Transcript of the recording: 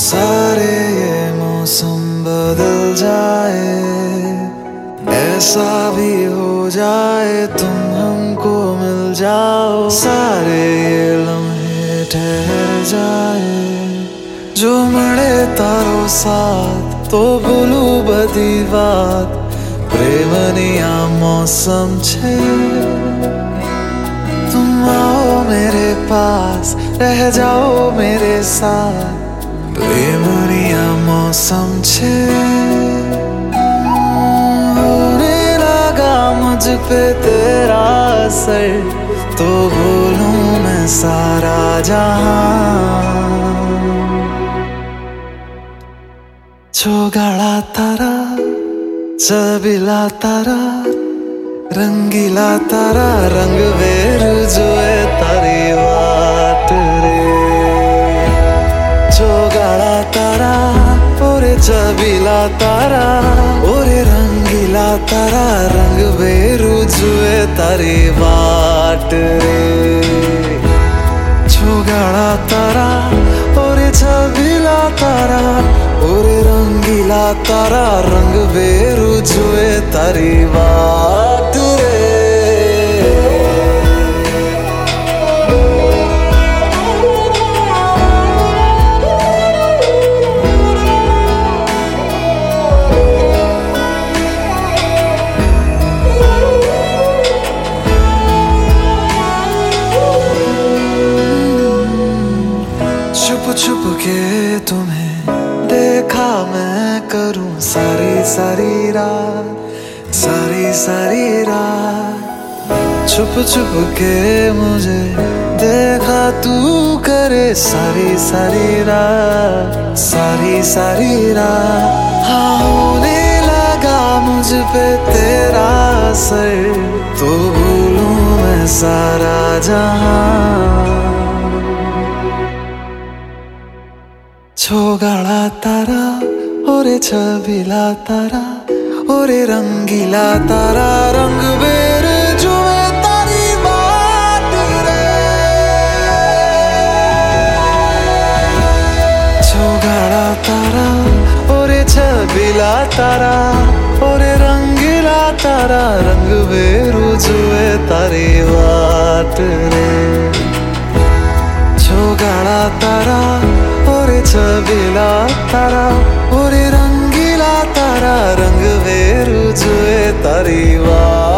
सारे ये मौसम बदल जाए, ऐसा भी हो जाए तुम हमको मिल जाओ, सारे ये लम्हे ठहर जाए, जो મળે તારો સાથ તો ભૂલું બધી વાત, પ્રેમની આ मौसम છે, तुम आओ मेरे पास, रह जाओ मेरे साथ, प्रेमनी आ मौसम छे, होने लगा मुझ पे तेरा असर, तो बोलूं मैं सारा जहां, छोगाड़ा तारा, चबिला तारा, रंगीला तारा, रंग वेरू जोए तारी वाट रे, छोगाड़ा तारा, ओरे चबिला तारा, ओरे रंगीला तारा, रंग वेरू जोए तारी वाट रे, छोगाड़ा तारा, ओरे चबिला तारा, ओरे रंगीला तारा, रंग वेरू जोए तारी वाट रे। छुप छुप के तुम्हें देखा मैं करूं सारी सारी रात, सारी सारी रात, छुप छुप के मुझे देखा तू करे सारी सारी रात, सारी सारी रात, हाँ होने लगा मुझ पे तेरा असर, तो भूलूं मैं सारा जहां, छोगाड़ा तारा, ओरे छबिला तारा, ओरे रंगीला तारा, रंग बेर जुए तारी बात रे, छोगाड़ा तारा, ओरे छबिला तारा, ओरे रंगीला तारा, रंग बेर जुए तारी बात रे, छोगाड़ा तारा, ओरे छबिला तारा, ओरे रंगीला तारा, रंग वेरू जुए तारी वाट।